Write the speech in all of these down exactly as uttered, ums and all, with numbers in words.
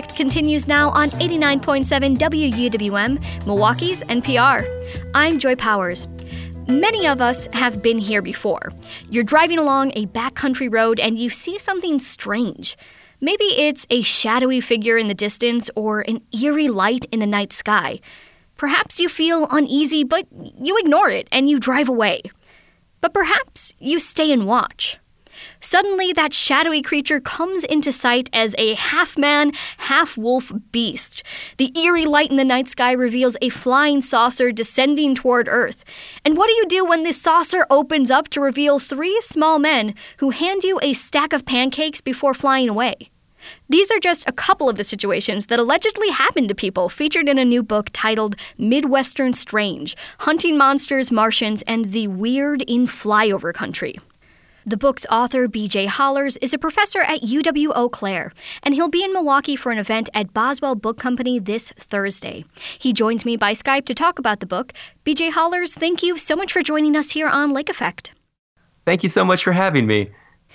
Effect continues now on eighty-nine point seven W U W M, Milwaukee's N P R. I'm Joy Powers. Many of us have been here before. You're driving along a backcountry road and you see something strange. Maybe it's a shadowy figure in the distance or an eerie light in the night sky. Perhaps you feel uneasy, but you ignore it and you drive away. But perhaps you stay and watch. Suddenly, that shadowy creature comes into sight as a half-man, half-wolf beast. The eerie light in the night sky reveals a flying saucer descending toward Earth. And what do you do when this saucer opens up to reveal three small men who hand you a stack of pancakes before flying away? These are just a couple of the situations that allegedly happened to people featured in a new book titled Midwestern Strange: Hunting Monsters, Martians, and the Weird in Flyover Country. The book's author, B J Hollers, is a professor at U W Eau Claire, and he'll be in Milwaukee for an event at Boswell Book Company this Thursday. He joins me by Skype to talk about the book. B J Hollers, thank you so much for joining us here on Lake Effect. Thank you so much for having me.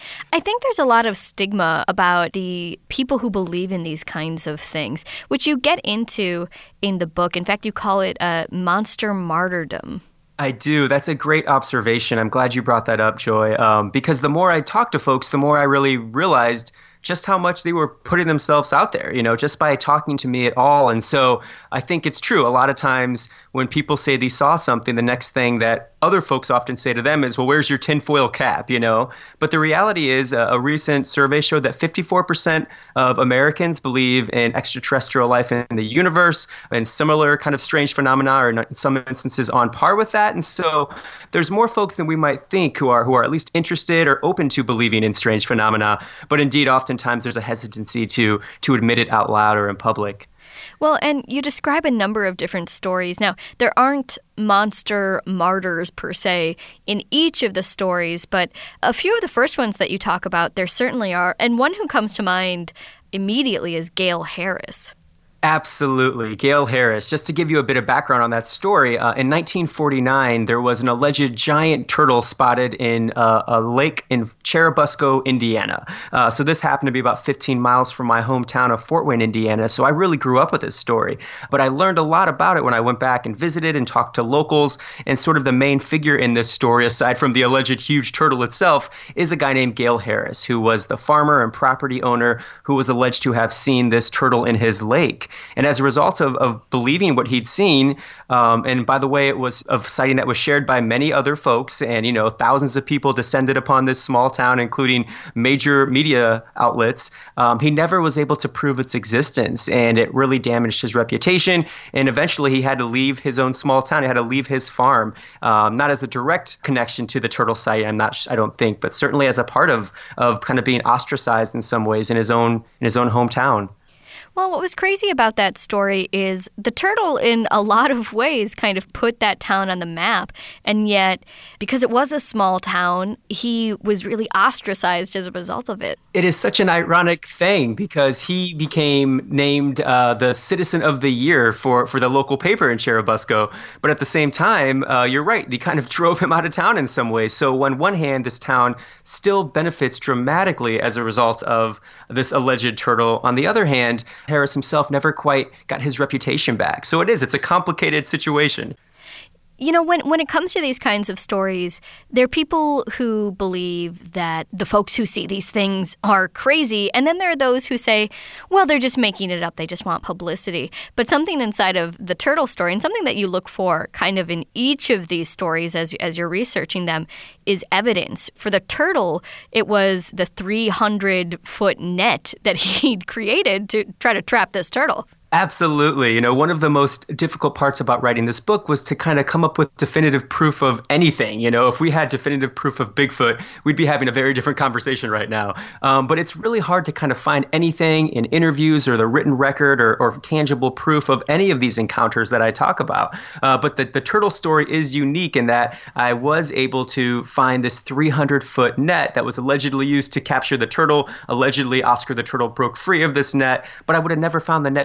I think there's a lot of stigma about the people who believe in these kinds of things, which you get into in the book. In fact, you call it a monster martyrdom. I do. That's a great observation. I'm glad you brought that up, Joy, um, because the more I talked to folks, the more I really realized just how much they were putting themselves out there, you know, just by talking to me at all. And so I think it's true. A lot of times when people say they saw something, the next thing that other folks often say to them is, well, where's your tinfoil cap, you know? But the reality is uh, a recent survey showed that fifty-four percent of Americans believe in extraterrestrial life in the universe, and similar kind of strange phenomena are in some instances on par with that. And so there's more folks than we might think who are who are at least interested or open to believing in strange phenomena. But indeed, oftentimes there's a hesitancy to to admit it out loud or in public. Well, and you describe a number of different stories. Now, there aren't monster martyrs per se in each of the stories, but a few of the first ones that you talk about, there certainly are. And one who comes to mind immediately is Gail Harris. Absolutely. Gail Harris. Just to give you a bit of background on that story, uh, in nineteen forty-nine, there was an alleged giant turtle spotted in uh, a lake in Churubusco, Indiana. Uh, so this happened to be about fifteen miles from my hometown of Fort Wayne, Indiana. So I really grew up with this story. But I learned a lot about it when I went back and visited and talked to locals. And sort of the main figure in this story, aside from the alleged huge turtle itself, is a guy named Gail Harris, who was the farmer and property owner who was alleged to have seen this turtle in his lake. And as a result of, of believing what he'd seen, um, and by the way, it was a sighting that was shared by many other folks, and, you know, thousands of people descended upon this small town, including major media outlets, um, he never was able to prove its existence, and it really damaged his reputation. And eventually he had to leave his own small town. He had to leave his farm, um, not as a direct connection to the turtle sighting, I'm not, I don't think, but certainly as a part of, of kind of being ostracized in some ways in his own, in his own hometown. Well, what was crazy about that story is the turtle, in a lot of ways, kind of put that town on the map. And yet, because it was a small town, he was really ostracized as a result of it. It is such an ironic thing because he became named uh, the Citizen of the Year for, for the local paper in Churubusco. But at the same time, uh, you're right, they kind of drove him out of town in some ways. So on one hand, this town still benefits dramatically as a result of this alleged turtle. On the other hand, Harris himself never quite got his reputation back. So it is, it's a complicated situation. You know, when when it comes to these kinds of stories, there are people who believe that the folks who see these things are crazy, and then there are those who say, well, they're just making it up, they just want publicity. But something inside of the turtle story, and something that you look for kind of in each of these stories as, as you're researching them, is evidence. For the turtle, it was the three hundred foot net that he'd created to try to trap this turtle. Absolutely. You know, one of the most difficult parts about writing this book was to kind of come up with definitive proof of anything. You know, if we had definitive proof of Bigfoot, we'd be having a very different conversation right now. Um, but it's really hard to kind of find anything in interviews or the written record or, or tangible proof of any of these encounters that I talk about. Uh, but the, the turtle story is unique in that I was able to find this three hundred foot net that was allegedly used to capture the turtle. Allegedly, Oscar the turtle broke free of this net, but I would have never found the net to begin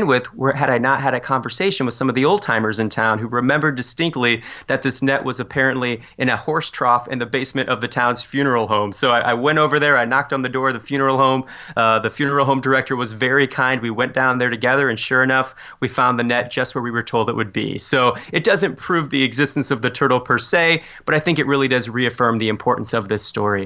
begin with were, had I not had a conversation with some of the old timers in town who remembered distinctly that this net was apparently in a horse trough in the basement of the town's funeral home. So I, I went over there. I knocked on the door of the funeral home. Uh, the funeral home director was very kind. We went down there together, and sure enough, we found the net just where we were told it would be. So it doesn't prove the existence of the turtle per se, but I think it really does reaffirm the importance of this story.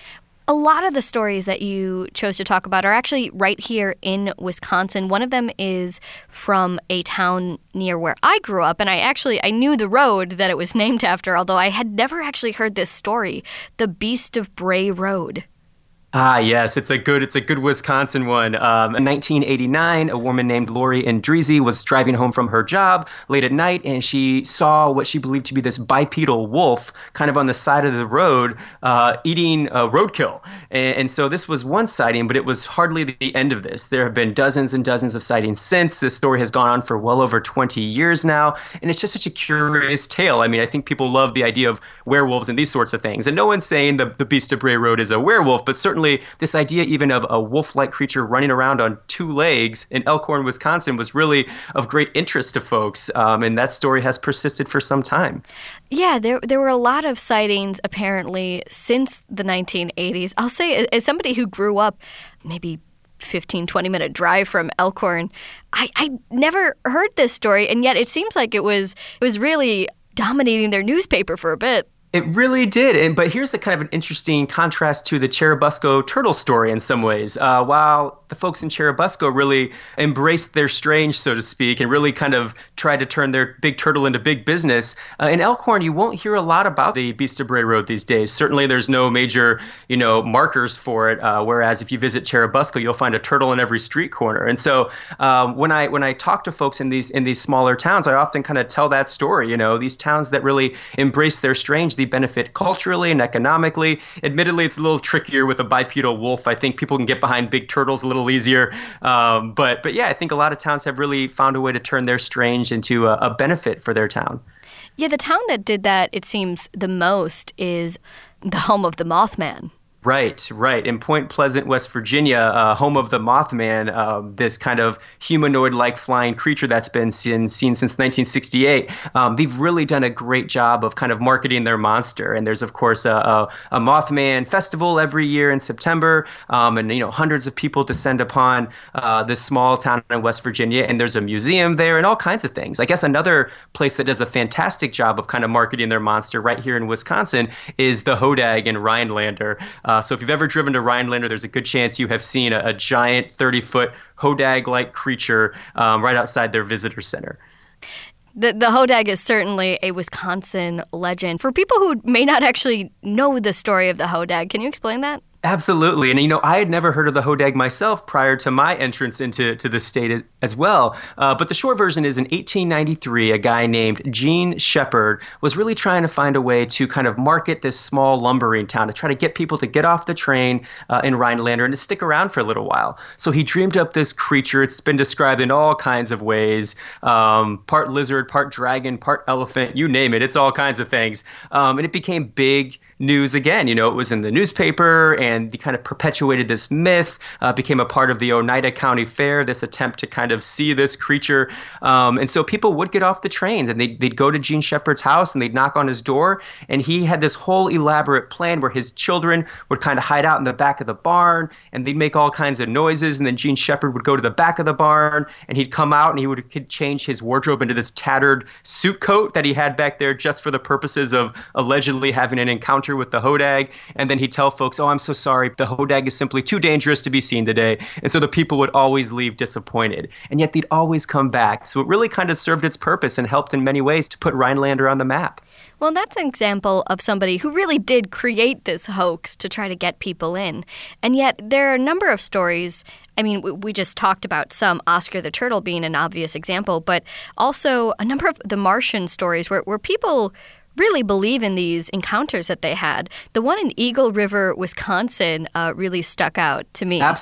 A lot of the stories that you chose to talk about are actually right here in Wisconsin. One of them is from a town near where I grew up, and I actually I knew the road that it was named after, although I had never actually heard this story, the Beast of Bray Road. Ah, yes, it's a good it's a good Wisconsin one. Um, in nineteen eighty-nine, a woman named Lori Andreezy was driving home from her job late at night, and she saw what she believed to be this bipedal wolf kind of on the side of the road uh, eating uh, roadkill. And, and so this was one sighting, but it was hardly the end of this. There have been dozens and dozens of sightings since. This story has gone on for well over twenty years now, and it's just such a curious tale. I mean, I think people love the idea of werewolves and these sorts of things. And no one's saying the, the Beast of Bray Road is a werewolf, but certainly this idea even of a wolf-like creature running around on two legs in Elkhorn, Wisconsin was really of great interest to folks. Um, and that story has persisted for some time. Yeah, there there were a lot of sightings apparently since the nineteen eighties. I'll say as somebody who grew up maybe fifteen, twenty minute drive from Elkhorn, I, I never heard this story. And yet it seems like it was it was really dominating their newspaper for a bit. It really did. And but here's a kind of an interesting contrast to the Churubusco turtle story in some ways. Uh, while the folks in Churubusco really embraced their strange, so to speak, and really kind of tried to turn their big turtle into big business, uh, in Elkhorn, you won't hear a lot about the Beast of Bray Road these days. Certainly there's no major, you know, markers for it. Uh, whereas if you visit Churubusco, you'll find a turtle in every street corner. And so um, when I when I talk to folks in these in these smaller towns, I often kind of tell that story. You know, these towns that really embrace their strange, benefit culturally and economically. Admittedly, it's a little trickier with a bipedal wolf. I think people can get behind big turtles a little easier. Um, but but yeah, I think a lot of towns have really found a way to turn their strange into a, a benefit for their town. Yeah, the town that did that, it seems, the most is the home of the Mothman. Right, right. In Point Pleasant, West Virginia, uh, home of the Mothman, uh, this kind of humanoid-like flying creature that's been seen, seen since nineteen sixty-eight. Um, they've really done a great job of kind of marketing their monster. And there's, of course, a, a, a Mothman festival every year in September. Um, and, you know, hundreds of people descend upon uh, this small town in West Virginia. And there's a museum there and all kinds of things. I guess another place that does a fantastic job of kind of marketing their monster right here in Wisconsin is the Hodag in Rhinelander. Uh, so if you've ever driven to Rhinelander, there's a good chance you have seen a, a giant thirty-foot Hodag-like creature um, right outside their visitor center. The the Hodag is certainly a Wisconsin legend. For people who may not actually know the story of the Hodag, can you explain that? Absolutely. And, you know, I had never heard of the Hodag myself prior to my entrance into to the state as well. Uh, but the short version is in eighteen ninety-three, a guy named Gene Shepard was really trying to find a way to kind of market this small lumbering town, to try to get people to get off the train uh, in Rhinelander and to stick around for a little while. So he dreamed up this creature. It's been described in all kinds of ways, um, part lizard, part dragon, part elephant, you name it. It's all kinds of things. Um, and it became big news again. You know, it was in the newspaper, and he kind of perpetuated this myth, uh, became a part of the Oneida County Fair, this attempt to kind of see this creature. Um, and so people would get off the trains, and they'd, they'd go to Gene Shepard's house, and they'd knock on his door. And he had this whole elaborate plan where his children would kind of hide out in the back of the barn, and they'd make all kinds of noises. And then Gene Shepard would go to the back of the barn, and he'd come out, and he would he'd change his wardrobe into this tattered suit coat that he had back there just for the purposes of allegedly having an encounter with the Hodag. And then he'd tell folks, oh, I'm so sorry, the Hodag is simply too dangerous to be seen today. And so the people would always leave disappointed. And yet they'd always come back. So it really kind of served its purpose and helped in many ways to put Rhinelander on the map. Well, that's an example of somebody who really did create this hoax to try to get people in. And yet there are a number of stories. I mean, we just talked about some, Oscar the Turtle being an obvious example, but also a number of the Martian stories where, where people really believe in these encounters that they had. The one in Eagle River, Wisconsin, uh, really stuck out to me. Absolutely.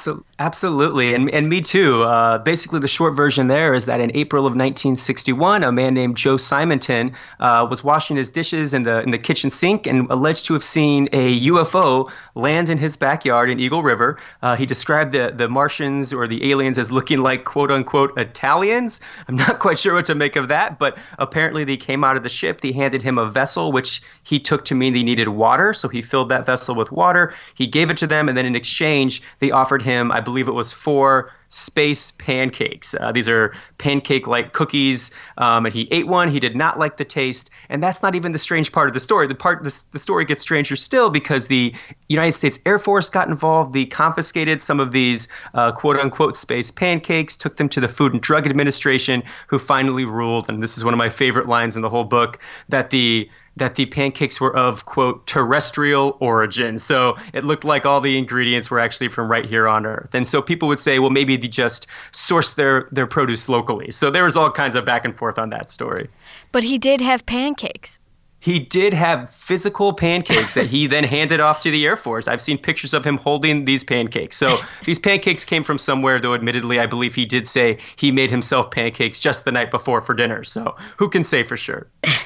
Absolutely. And, and me too. Uh, basically, the short version there is that in April of nineteen sixty-one, a man named Joe Simonton uh, was washing his dishes in the in the kitchen sink and alleged to have seen a U F O land in his backyard in Eagle River. Uh, he described the, the Martians or the aliens as looking like, quote unquote, Italians. I'm not quite sure what to make of that, but apparently they came out of the ship. They handed him a vessel, which he took to mean they needed water. So he filled that vessel with water. He gave it to them. And then in exchange, they offered him, I believe it was four space pancakes. Uh, these are pancake-like cookies, um, and he ate one. He did not like the taste, and that's not even the strange part of the story. The part the, the story gets stranger still because the United States Air Force got involved. They confiscated some of these uh, quote-unquote space pancakes, took them to the Food and Drug Administration, who finally ruled, and this is one of my favorite lines in the whole book, that the that the pancakes were of, quote, terrestrial origin. So it looked like all the ingredients were actually from right here on Earth. And so people would say, well, maybe they just sourced their, their produce locally. So there was all kinds of back and forth on that story. But he did have pancakes. He did have physical pancakes that he then handed off to the Air Force. I've seen pictures of him holding these pancakes. So these pancakes came from somewhere, though admittedly, I believe he did say he made himself pancakes just the night before for dinner. So who can say for sure?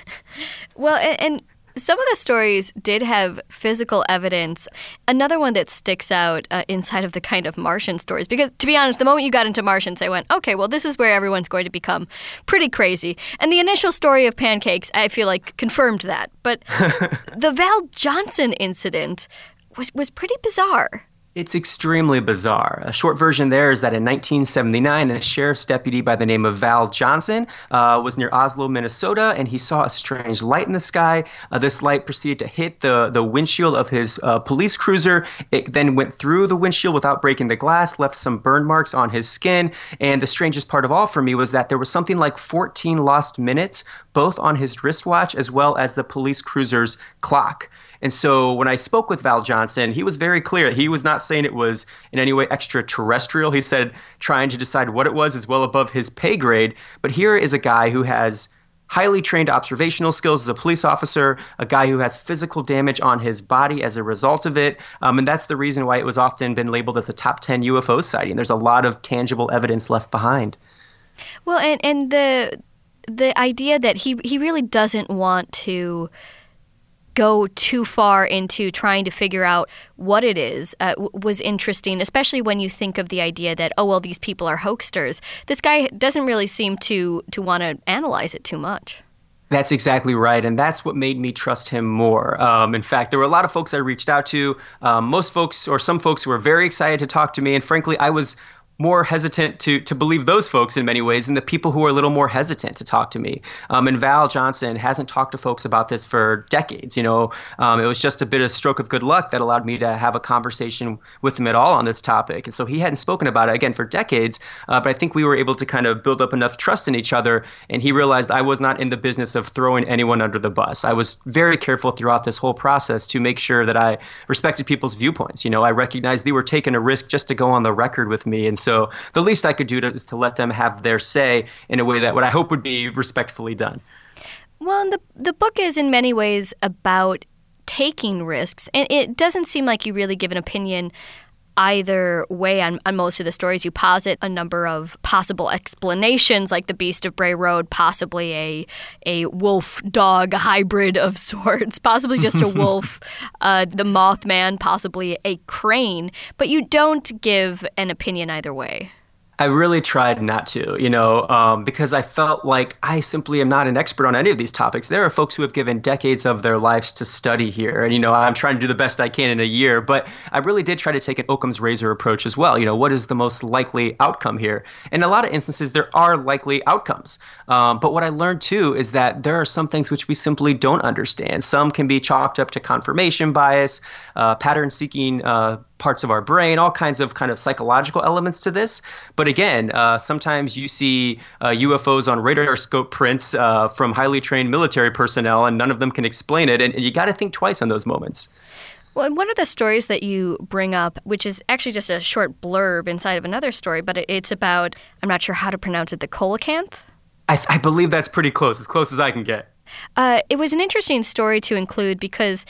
Well, and, and some of the stories did have physical evidence. Another one that sticks out uh, inside of the kind of Martian stories, because to be honest, the moment you got into Martians, I went, okay, well, this is where everyone's going to become pretty crazy. And the initial story of pancakes, I feel like, confirmed that. But the Val Johnson incident was, was pretty bizarre. It's extremely bizarre. A short version there is that in nineteen seventy-nine, a sheriff's deputy by the name of Val Johnson uh, was near Oslo, Minnesota, and he saw a strange light in the sky. Uh, this light proceeded to hit the, the windshield of his uh, police cruiser. It then went through the windshield without breaking the glass, left some burn marks on his skin. And the strangest part of all for me was that there was something like fourteen lost minutes, both on his wristwatch as well as the police cruiser's clock. And so when I spoke with Val Johnson, he was very clear. He was not saying it was in any way extraterrestrial. He said trying to decide what it was is well above his pay grade. But here is a guy who has highly trained observational skills as a police officer, a guy who has physical damage on his body as a result of it. Um, and that's the reason why it was often been labeled as a top ten U F O sighting. There's a lot of tangible evidence left behind. Well, and, and the the idea that he, he really doesn't want to go too far into trying to figure out what it is uh, w- was interesting, especially when you think of the idea that, oh, well, these people are hoaxsters. This guy doesn't really seem to, to want to analyze it too much. That's exactly right. And that's what made me trust him more. Um, in fact, there were a lot of folks I reached out to. Um, most folks or some folks who were very excited to talk to me. And frankly, I was more hesitant to to believe those folks in many ways than the people who are a little more hesitant to talk to me. Um, and Val Johnson hasn't talked to folks about this for decades. You know, um, it was just a bit of stroke of good luck that allowed me to have a conversation with him at all on this topic. And so he hadn't spoken about it, again, for decades. Uh, but I think we were able to kind of build up enough trust in each other. And he realized I was not in the business of throwing anyone under the bus. I was very careful throughout this whole process to make sure that I respected people's viewpoints. You know, I recognized they were taking a risk just to go on the record with me. And so the least I could do to, is to let them have their say in a way that what I hope would be respectfully done. Well, and the the book is in many ways about taking risks, and it doesn't seem like you really give an opinion either way on, on most of the stories. You posit a number of possible explanations, like the Beast of Bray Road, possibly a a wolf-dog hybrid of sorts, possibly just a wolf, uh, the Mothman, possibly a crane, but you don't give an opinion either way. I really tried not to, you know, um, because I felt like I simply am not an expert on any of these topics. There are folks who have given decades of their lives to study here. And, you know, I'm trying to do the best I can in a year. But I really did try to take an Occam's razor approach as well. You know, what is the most likely outcome here? In a lot of instances, there are likely outcomes. Um, but what I learned, too, is that there are some things which we simply don't understand. Some can be chalked up to confirmation bias, uh, pattern seeking uh parts of our brain, all kinds of kind of psychological elements to this. But again, uh, sometimes you see uh, U F Os on radar scope prints uh, from highly trained military personnel, and none of them can explain it. And, and you got to think twice on those moments. Well, and one of the stories that you bring up, which is actually just a short blurb inside of another story, but it, it's about, I'm not sure how to pronounce it, the coelacanth? I, I believe that's pretty close, as close as I can get. Uh, it was an interesting story to include because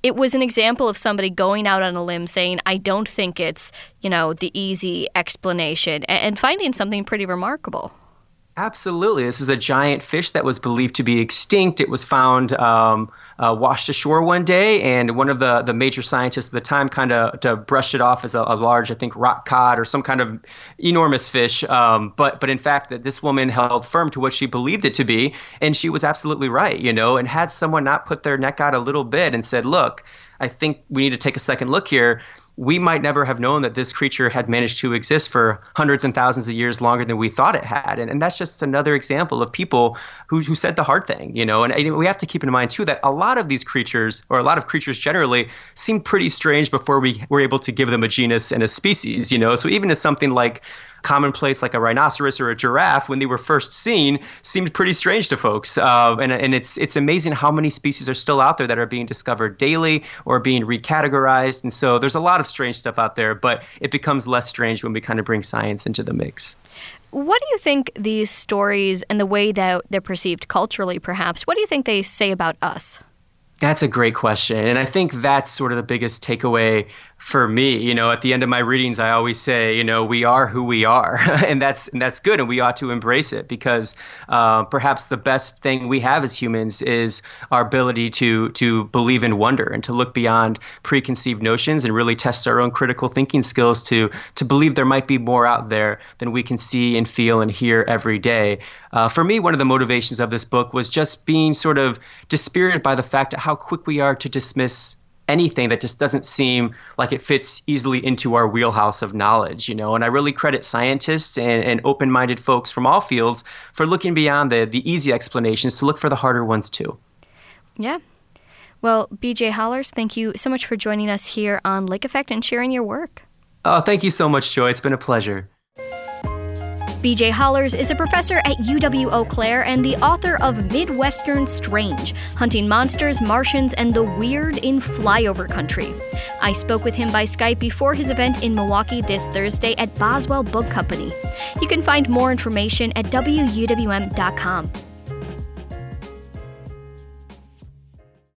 it was an example of somebody going out on a limb saying, I don't think it's, you know, the easy explanation, and finding something pretty remarkable. Absolutely. This is a giant fish that was believed to be extinct. It was found um, uh, washed ashore one day, and one of the, the major scientists at the time kind of brushed it off as a, a large, I think, rock cod or some kind of enormous fish. Um, but but in fact, that this woman held firm to what she believed it to be, and she was absolutely right, you know, and had someone not put their neck out a little bit and said, look, I think we need to take a second look here. We might never have known that this creature had managed to exist for hundreds and thousands of years longer than we thought it had. And, and that's just another example of people who, who said the hard thing, you know. And, and we have to keep in mind, too, that a lot of these creatures, or a lot of creatures generally, seem pretty strange before we were able to give them a genus and a species, you know. So even as something like commonplace like a rhinoceros or a giraffe, when they were first seen, seemed pretty strange to folks. Uh, and and it's it's amazing how many species are still out there that are being discovered daily or being recategorized. And so there's a lot of strange stuff out there, but it becomes less strange when we kind of bring science into the mix. What do you think these stories and the way that they're perceived culturally, perhaps, what do you think they say about us? That's a great question. And I think that's sort of the biggest takeaway for me. You know, at the end of my readings, I always say, you know, we are who we are. and that's and that's good. And we ought to embrace it, because uh, perhaps the best thing we have as humans is our ability to to believe in wonder and to look beyond preconceived notions and really test our own critical thinking skills to to believe there might be more out there than we can see and feel and hear every day. Uh, for me, one of the motivations of this book was just being sort of dispirited by the fact of how quick we are to dismiss anything that just doesn't seem like it fits easily into our wheelhouse of knowledge, you know. And I really credit scientists and, and open-minded folks from all fields for looking beyond the, the easy explanations to look for the harder ones too. Yeah. Well, B J Hollers, thank you so much for joining us here on Lake Effect and sharing your work. Oh, thank you so much, Joy. It's been a pleasure. B J Hollers is a professor at U W Eau Claire and the author of Midwestern Strange, Hunting Monsters, Martians, and the Weird in Flyover Country. I spoke with him by Skype before his event in Milwaukee this Thursday at Boswell Book Company. You can find more information at W U W M dot com.